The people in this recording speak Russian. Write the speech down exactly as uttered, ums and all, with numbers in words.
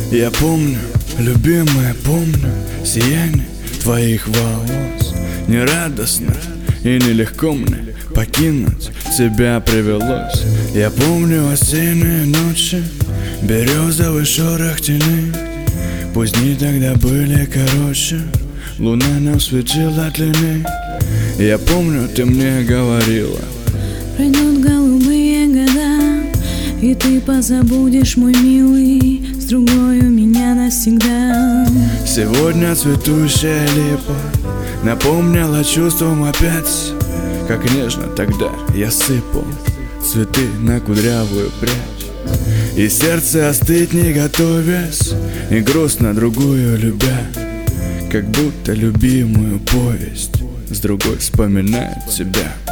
Я помню, любимая, помню сияние твоих волос. Нерадостно и нелегко мне покинуть тебя привелось. Я помню осенние ночи, березовый шорох теней. Пусть дни тогда были короче, луна нам светила длинней. Я помню, ты мне говорила: пройдут голубые года, и ты позабудешь, мой милый, с другой у меня навсегда. Сегодня цветущая липа напомнила чувством опять, как нежно тогда я сыпал цветы на кудрявую прядь. И сердце остыть не готовясь, и грустно другую любя, как будто любимую повесть с другой вспоминает тебя.